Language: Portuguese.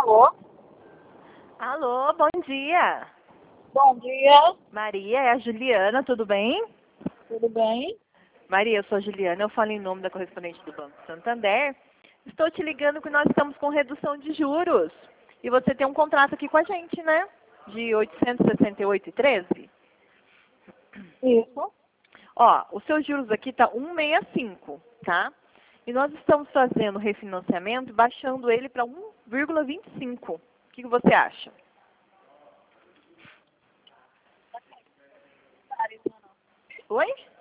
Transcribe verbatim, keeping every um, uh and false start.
Alô? Alô, bom dia. Bom dia, Maria, é a Juliana, tudo bem? tudo bem? Maria, eu sou a Juliana, eu falo em nome da correspondente do Banco Santander. Estou te ligando que nós estamos com redução de juros. E você tem um contrato aqui com a gente, né? De oitocentos e sessenta e oito reais e treze. Isso. Ó, os seus juros aqui tá cento e sessenta e cinco, tá? E nós estamos fazendo refinanciamento, baixando ele para um vírgula vinte e cinco. O que que você acha? Oi?